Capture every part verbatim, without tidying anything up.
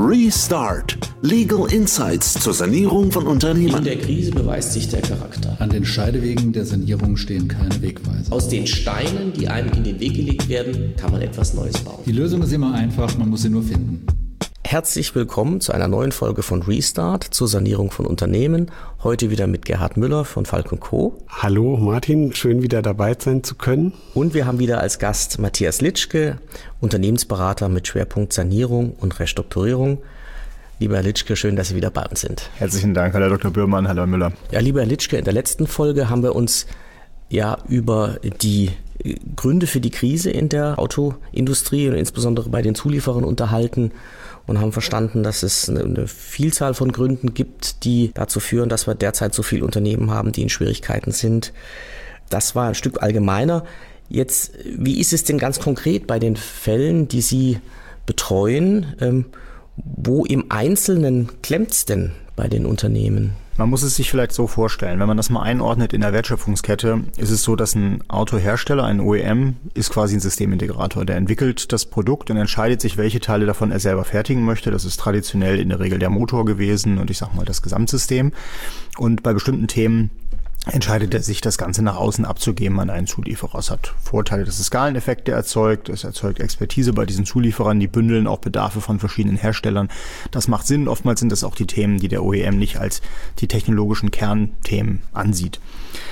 Restart. Legal Insights zur Sanierung von Unternehmen. In der Krise beweist sich der Charakter. An den Scheidewegen der Sanierung stehen keine Wegweiser. Aus den Steinen, die einem in den Weg gelegt werden, kann man etwas Neues bauen. Die Lösung ist immer einfach, man muss sie nur finden. Herzlich willkommen zu einer neuen Folge von Restart zur Sanierung von Unternehmen. Heute wieder mit Gerhard Müller von Falk und Co. Hallo Martin, schön wieder dabei sein zu können. Und wir haben wieder als Gast Matthias Litschke, Unternehmensberater mit Schwerpunkt Sanierung und Restrukturierung. Lieber Herr Litschke, schön, dass Sie wieder bei uns sind. Herzlichen Dank, Herr Doktor Bührmann, hallo Herr Müller. Ja, lieber Herr Litschke, in der letzten Folge haben wir uns ja über die Gründe für die Krise in der Autoindustrie und insbesondere bei den Zulieferern unterhalten und haben verstanden, dass es eine Vielzahl von Gründen gibt, die dazu führen, dass wir derzeit so viele Unternehmen haben, die in Schwierigkeiten sind. Das war ein Stück allgemeiner. Jetzt, wie ist es denn ganz konkret bei den Fällen, die Sie betreuen? Ähm, wo im Einzelnen klemmt es denn bei den Unternehmen? Man muss es sich vielleicht so vorstellen, wenn man das mal einordnet in der Wertschöpfungskette, ist es so, dass ein Autohersteller, ein O E M, ist quasi ein Systemintegrator. Der entwickelt das Produkt und entscheidet sich, welche Teile davon er selber fertigen möchte. Das ist traditionell in der Regel der Motor gewesen und ich sag mal das Gesamtsystem. Und bei bestimmten Themen entscheidet er sich, das Ganze nach außen abzugeben an einen Zulieferer. Es hat Vorteile, dass es Skaleneffekte erzeugt, es erzeugt Expertise bei diesen Zulieferern, die bündeln auch Bedarfe von verschiedenen Herstellern. Das macht Sinn. Oftmals sind das auch die Themen, die der O E M nicht als die technologischen Kernthemen ansieht.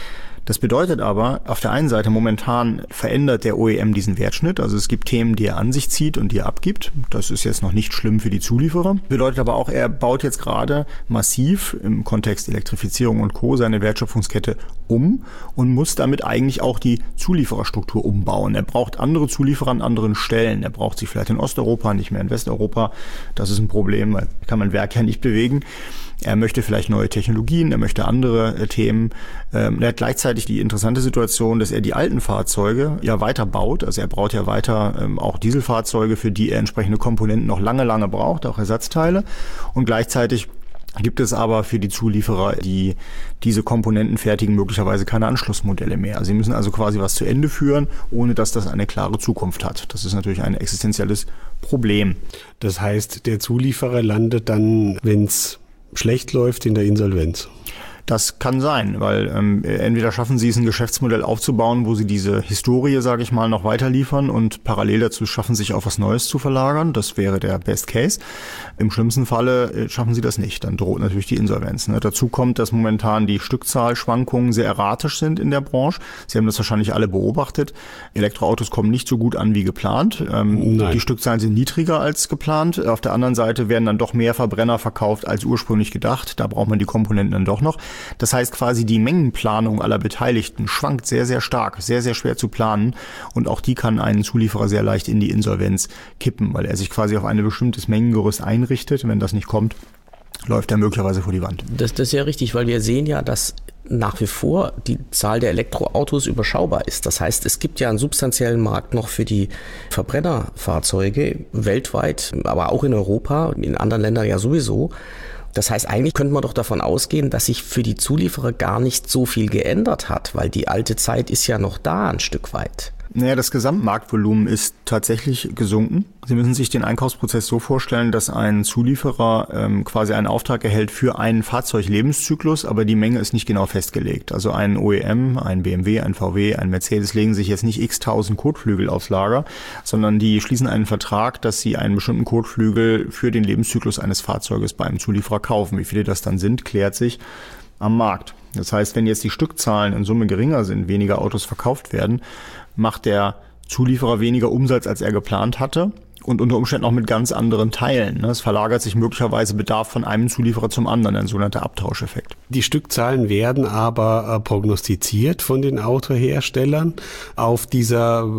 Das bedeutet aber, auf der einen Seite momentan verändert der O E M diesen Wertschnitt. Also es gibt Themen, die er an sich zieht und die er abgibt. Das ist jetzt noch nicht schlimm für die Zulieferer. Bedeutet aber auch, er baut jetzt gerade massiv im Kontext Elektrifizierung und Co. seine Wertschöpfungskette um und muss damit eigentlich auch die Zuliefererstruktur umbauen. Er braucht andere Zulieferer an anderen Stellen. Er braucht sie vielleicht in Osteuropa, nicht mehr in Westeuropa. Das ist ein Problem, weil kann man Werk ja nicht bewegen. Er möchte vielleicht neue Technologien, er möchte andere äh, Themen. Ähm, er hat gleichzeitig die interessante Situation, dass er die alten Fahrzeuge ja weiter baut. Also er baut ja weiter ähm, auch Dieselfahrzeuge, für die er entsprechende Komponenten noch lange, lange braucht, auch Ersatzteile. Und gleichzeitig gibt es aber für die Zulieferer, die diese Komponenten fertigen, möglicherweise keine Anschlussmodelle mehr. Sie müssen also quasi was zu Ende führen, ohne dass das eine klare Zukunft hat. Das ist natürlich ein existenzielles Problem. Das heißt, der Zulieferer landet dann, wenn es schlecht läuft, in der Insolvenz. Das kann sein, weil ähm, entweder schaffen sie es, ein Geschäftsmodell aufzubauen, wo sie diese Historie, sage ich mal, noch weiter liefern und parallel dazu schaffen, sich auf was Neues zu verlagern. Das wäre der Best Case. Im schlimmsten Falle äh, schaffen sie das nicht. Dann droht natürlich die Insolvenz. Ne? Dazu kommt, dass momentan die Stückzahlschwankungen sehr erratisch sind in der Branche. Sie haben das wahrscheinlich alle beobachtet. Elektroautos kommen nicht so gut an wie geplant. Ähm, die Stückzahlen sind niedriger als geplant. Auf der anderen Seite werden dann doch mehr Verbrenner verkauft als ursprünglich gedacht. Da braucht man die Komponenten dann doch noch. Das heißt quasi, die Mengenplanung aller Beteiligten schwankt sehr, sehr stark, sehr, sehr schwer zu planen. Und auch die kann einen Zulieferer sehr leicht in die Insolvenz kippen, weil er sich quasi auf ein bestimmtes Mengengerüst einrichtet. Wenn das nicht kommt, läuft er möglicherweise vor die Wand. Das, das ist ja richtig, weil wir sehen ja, dass nach wie vor die Zahl der Elektroautos überschaubar ist. Das heißt, es gibt ja einen substanziellen Markt noch für die Verbrennerfahrzeuge weltweit, aber auch in Europa, in anderen Ländern ja sowieso. Das heißt, eigentlich könnte man doch davon ausgehen, dass sich für die Zulieferer gar nicht so viel geändert hat, weil die alte Zeit ist ja noch da ein Stück weit. Naja, das Gesamtmarktvolumen ist tatsächlich gesunken. Sie müssen sich den Einkaufsprozess so vorstellen, dass ein Zulieferer ähm, quasi einen Auftrag erhält für einen Fahrzeuglebenszyklus, aber die Menge ist nicht genau festgelegt. Also ein O E M, ein B M W, ein V W, ein Mercedes legen sich jetzt nicht x-tausend Kotflügel aufs Lager, sondern die schließen einen Vertrag, dass sie einen bestimmten Kotflügel für den Lebenszyklus eines Fahrzeuges bei einem Zulieferer kaufen. Wie viele das dann sind, klärt sich am Markt. Das heißt, wenn jetzt die Stückzahlen in Summe geringer sind, weniger Autos verkauft werden, macht der Zulieferer weniger Umsatz, als er geplant hatte. Und unter Umständen auch mit ganz anderen Teilen. Es verlagert sich möglicherweise Bedarf von einem Zulieferer zum anderen, ein sogenannter Abtauscheffekt. Die Stückzahlen werden aber prognostiziert von den Autoherstellern. Auf dieser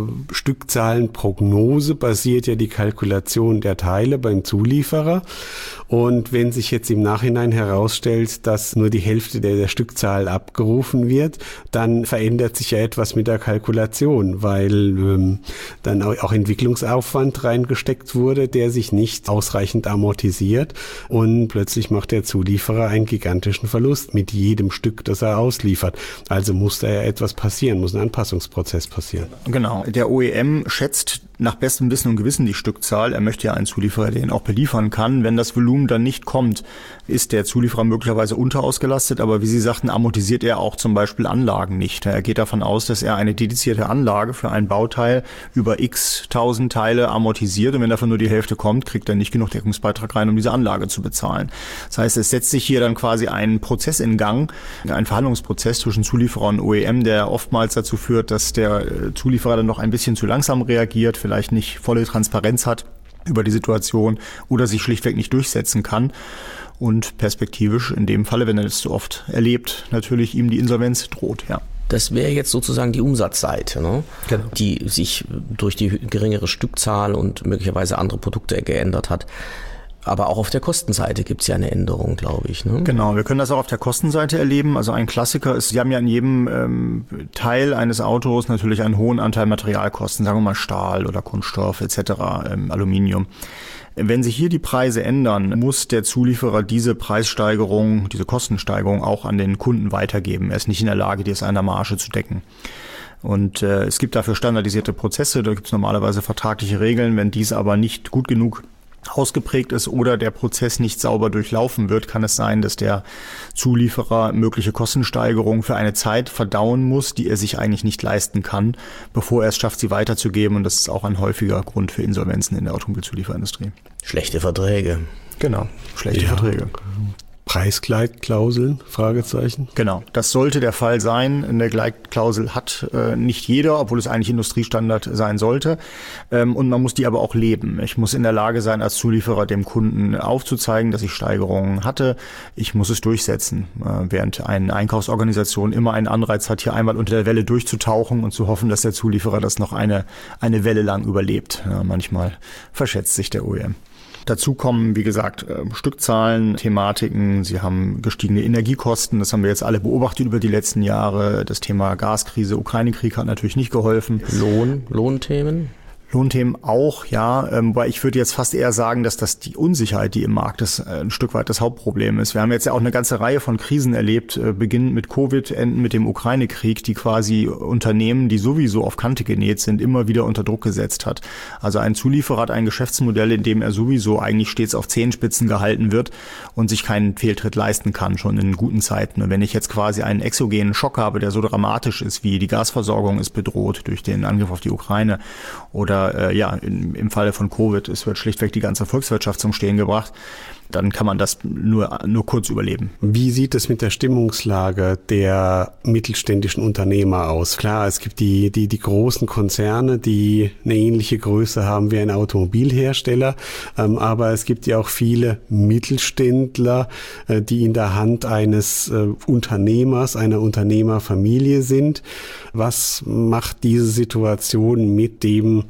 Stückzahlenprognose basiert ja die Kalkulation der Teile beim Zulieferer. Und wenn sich jetzt im Nachhinein herausstellt, dass nur die Hälfte der, der Stückzahl abgerufen wird, dann verändert sich ja etwas mit der Kalkulation, weil ähm, dann auch Entwicklungsaufwand reingesteckt wurde, der sich nicht ausreichend amortisiert und plötzlich macht der Zulieferer einen gigantischen Verlust mit jedem Stück, das er ausliefert. Also muss da ja etwas passieren, muss ein Anpassungsprozess passieren. Genau. Der O E M schätzt nach bestem Wissen und Gewissen die Stückzahl. Er möchte ja einen Zulieferer, der ihn auch beliefern kann. Wenn das Volumen dann nicht kommt, ist der Zulieferer möglicherweise unterausgelastet. Aber wie Sie sagten, amortisiert er auch zum Beispiel Anlagen nicht. Er geht davon aus, dass er eine dedizierte Anlage für ein Bauteil über x tausend Teile amortisiert. Und wenn davon nur die Hälfte kommt, kriegt er nicht genug Deckungsbeitrag rein, um diese Anlage zu bezahlen. Das heißt, es setzt sich hier dann quasi ein Prozess in Gang, ein Verhandlungsprozess zwischen Zulieferer und O E M, der oftmals dazu führt, dass der Zulieferer dann noch ein bisschen zu langsam reagiert, vielleicht nicht volle Transparenz hat über die Situation oder sich schlichtweg nicht durchsetzen kann und perspektivisch in dem Falle, wenn er das so oft erlebt, natürlich ihm die Insolvenz droht, ja. Das wäre jetzt sozusagen die Umsatzseite, ne? Genau. Die sich durch die geringere Stückzahl und möglicherweise andere Produkte geändert hat. Aber auch auf der Kostenseite gibt es ja eine Änderung, glaube ich. Ne? Genau, wir können das auch auf der Kostenseite erleben. Also ein Klassiker ist, Sie haben ja in jedem ähm, Teil eines Autos natürlich einen hohen Anteil Materialkosten, sagen wir mal Stahl oder Kunststoff et cetera, ähm, Aluminium. Wenn sich hier die Preise ändern, muss der Zulieferer diese Preissteigerung, diese Kostensteigerung auch an den Kunden weitergeben. Er ist nicht in der Lage, die aus einer Marge zu decken. Und äh, es gibt dafür standardisierte Prozesse, da gibt es normalerweise vertragliche Regeln. Wenn dies aber nicht gut genug ausgeprägt ist oder der Prozess nicht sauber durchlaufen wird, kann es sein, dass der Zulieferer mögliche Kostensteigerungen für eine Zeit verdauen muss, die er sich eigentlich nicht leisten kann, bevor er es schafft, sie weiterzugeben. Und das ist auch ein häufiger Grund für Insolvenzen in der Automobilzulieferindustrie. Schlechte Verträge. Genau, schlechte ja. Verträge. Preisgleitklauseln? Fragezeichen. Genau, das sollte der Fall sein. Eine Gleitklausel hat äh, nicht jeder, obwohl es eigentlich Industriestandard sein sollte. Ähm, und man muss die aber auch leben. Ich muss in der Lage sein, als Zulieferer dem Kunden aufzuzeigen, dass ich Steigerungen hatte. Ich muss es durchsetzen, äh, während eine Einkaufsorganisation immer einen Anreiz hat, hier einmal unter der Welle durchzutauchen und zu hoffen, dass der Zulieferer das noch eine, eine Welle lang überlebt. Ja, manchmal verschätzt sich der O E M. Dazu kommen, wie gesagt, Stückzahlen, Thematiken. Sie haben gestiegene Energiekosten. Das haben wir jetzt alle beobachtet über die letzten Jahre. Das Thema Gaskrise, Ukraine-Krieg hat natürlich nicht geholfen. Lohn, Lohnthemen? Lohnthemen auch, ja, ähm, weil ich würde jetzt fast eher sagen, dass das die Unsicherheit, die im Markt ist, äh, ein Stück weit das Hauptproblem ist. Wir haben jetzt ja auch eine ganze Reihe von Krisen erlebt, äh, beginnend mit Covid, enden mit dem Ukraine-Krieg, die quasi Unternehmen, die sowieso auf Kante genäht sind, immer wieder unter Druck gesetzt hat. Also ein Zulieferer hat ein Geschäftsmodell, in dem er sowieso eigentlich stets auf Zehenspitzen gehalten wird und sich keinen Fehltritt leisten kann, schon in guten Zeiten. Und wenn ich jetzt quasi einen exogenen Schock habe, der so dramatisch ist, wie die Gasversorgung ist bedroht durch den Angriff auf die Ukraine oder Äh, ja, in, im Falle von Covid, es wird schlichtweg die ganze Volkswirtschaft zum Stehen gebracht, dann kann man das nur, nur kurz überleben. Wie sieht es mit der Stimmungslage der mittelständischen Unternehmer aus? Klar, es gibt die, die, die großen Konzerne, die eine ähnliche Größe haben wie ein Automobilhersteller, ähm, aber es gibt ja auch viele Mittelständler, äh, die in der Hand eines äh, Unternehmers, einer Unternehmerfamilie sind. Was macht diese Situation mit dem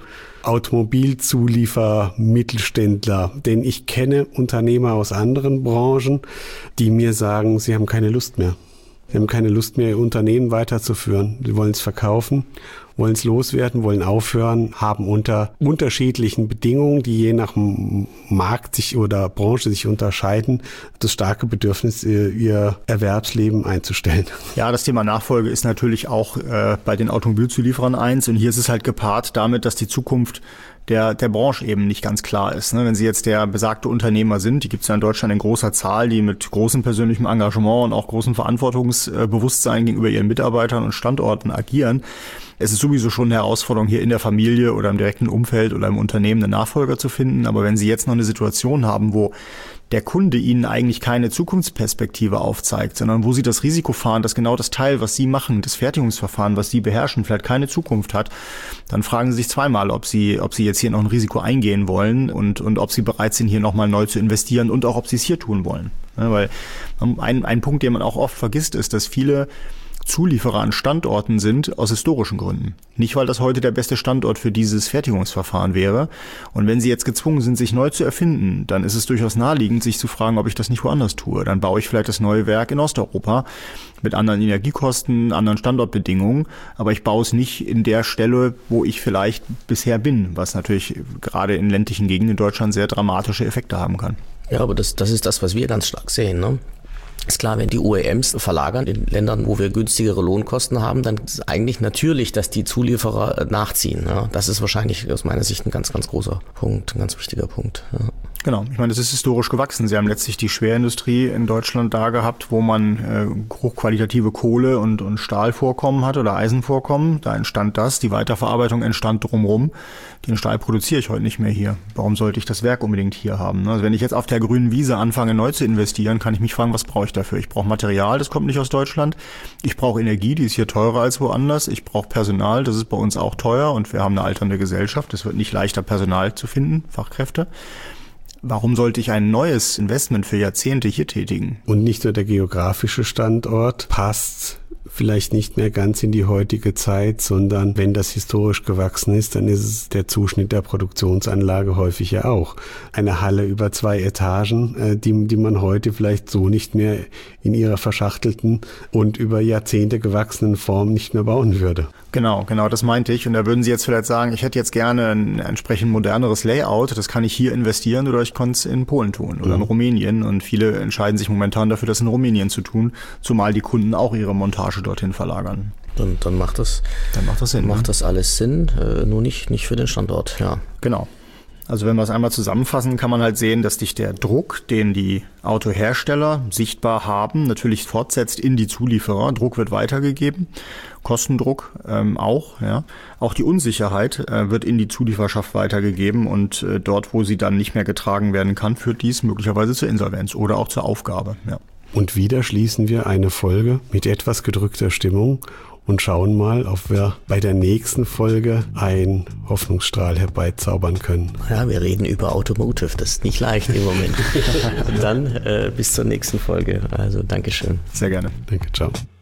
Automobilzulieferer, Mittelständler? Denn ich kenne Unternehmer aus anderen Branchen, die mir sagen, sie haben keine Lust mehr. Sie haben keine Lust mehr, ihr Unternehmen weiterzuführen. Sie wollen es verkaufen, wollen es loswerden, wollen aufhören, haben unter unterschiedlichen Bedingungen, die je nach Markt sich oder Branche sich unterscheiden, das starke Bedürfnis, ihr Erwerbsleben einzustellen. Ja, das Thema Nachfolge ist natürlich auch äh, bei den Automobilzulieferern eins. Und hier ist es halt gepaart damit, dass die Zukunft der der Branche eben nicht ganz klar ist. Ne? Wenn Sie jetzt der besagte Unternehmer sind, die gibt es ja in Deutschland in großer Zahl, die mit großem persönlichem Engagement und auch großem Verantwortungsbewusstsein gegenüber ihren Mitarbeitern und Standorten agieren. Es ist sowieso schon eine Herausforderung, hier in der Familie oder im direkten Umfeld oder im Unternehmen einen Nachfolger zu finden. Aber wenn Sie jetzt noch eine Situation haben, wo der Kunde Ihnen eigentlich keine Zukunftsperspektive aufzeigt, sondern wo Sie das Risiko fahren, dass genau das Teil, was Sie machen, das Fertigungsverfahren, was Sie beherrschen, vielleicht keine Zukunft hat, dann fragen Sie sich zweimal, ob Sie, ob Sie jetzt hier noch ein Risiko eingehen wollen und, und ob Sie bereit sind, hier nochmal neu zu investieren und auch, ob Sie es hier tun wollen. Ja, weil ein, ein Punkt, den man auch oft vergisst, ist, dass viele Zulieferer an Standorten sind aus historischen Gründen. Nicht, weil das heute der beste Standort für dieses Fertigungsverfahren wäre. Und wenn Sie jetzt gezwungen sind, sich neu zu erfinden, dann ist es durchaus naheliegend, sich zu fragen, ob ich das nicht woanders tue. Dann baue ich vielleicht das neue Werk in Osteuropa mit anderen Energiekosten, anderen Standortbedingungen, aber ich baue es nicht in der Stelle, wo ich vielleicht bisher bin, was natürlich gerade in ländlichen Gegenden in Deutschland sehr dramatische Effekte haben kann. Ja, aber das, das ist das, was wir ganz stark sehen, ne? Ist klar, wenn die O E Ms verlagern in Ländern, wo wir günstigere Lohnkosten haben, dann ist es eigentlich natürlich, dass die Zulieferer nachziehen. Ja, das ist wahrscheinlich aus meiner Sicht ein ganz, ganz großer Punkt, ein ganz wichtiger Punkt. Ja. Genau, ich meine, das ist historisch gewachsen. Sie haben letztlich die Schwerindustrie in Deutschland da gehabt, wo man äh, hochqualitative Kohle- und, und Stahlvorkommen hat oder Eisenvorkommen. Da entstand das, die Weiterverarbeitung entstand drumherum. Den Stahl produziere ich heute nicht mehr hier. Warum sollte ich das Werk unbedingt hier haben? Also wenn ich jetzt auf der grünen Wiese anfange, neu zu investieren, kann ich mich fragen, was brauche ich dafür? Ich brauche Material, das kommt nicht aus Deutschland. Ich brauche Energie, die ist hier teurer als woanders. Ich brauche Personal, das ist bei uns auch teuer und wir haben eine alternde Gesellschaft. Es wird nicht leichter, Personal zu finden, Fachkräfte. Warum sollte ich ein neues Investment für Jahrzehnte hier tätigen? Und nicht nur der geografische Standort passt vielleicht nicht mehr ganz in die heutige Zeit, sondern wenn das historisch gewachsen ist, dann ist es der Zuschnitt der Produktionsanlage häufig ja auch. Eine Halle über zwei Etagen, die, die man heute vielleicht so nicht mehr in ihrer verschachtelten und über Jahrzehnte gewachsenen Form nicht mehr bauen würde. Genau, genau, das meinte ich. Und da würden Sie jetzt vielleicht sagen, ich hätte jetzt gerne ein entsprechend moderneres Layout, das kann ich hier investieren oder ich kann es in Polen tun oder in Rumänien. Und viele entscheiden sich momentan dafür, das in Rumänien zu tun, zumal die Kunden auch ihre Montage dorthin verlagern. Dann, dann macht das, dann macht das Sinn. Macht ne? das alles Sinn, äh, nur nicht, nicht für den Standort, ja. Genau. Also wenn wir es einmal zusammenfassen, kann man halt sehen, dass sich der Druck, den die Autohersteller sichtbar haben, natürlich fortsetzt in die Zulieferer. Druck wird weitergegeben, Kostendruck ähm, auch. Ja. Auch die Unsicherheit äh, wird in die Zulieferschaft weitergegeben und äh, dort, wo sie dann nicht mehr getragen werden kann, führt dies möglicherweise zur Insolvenz oder auch zur Aufgabe. Ja. Und wieder schließen wir eine Folge mit etwas gedrückter Stimmung und schauen mal, ob wir bei der nächsten Folge einen Hoffnungsstrahl herbeizaubern können. Ja, wir reden über Automotive, das ist nicht leicht im Moment. Dann äh, bis zur nächsten Folge. Also Dankeschön. Sehr gerne. Danke, ciao.